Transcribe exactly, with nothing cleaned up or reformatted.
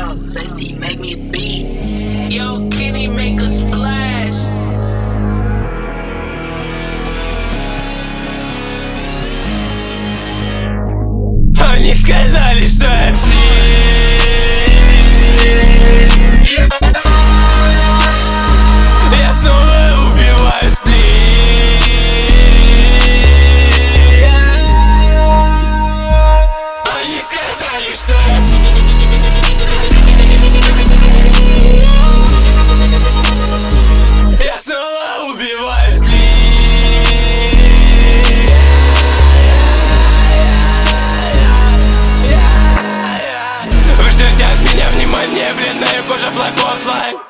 dog. Zesty, make me a beat. Yo, Kenny, make a splash. Они сказали, что я псих. Я снова убиваю сплит. Они сказали, что я псих. Я снова убиваю сплит. Бледная кожа, Black Ops Life.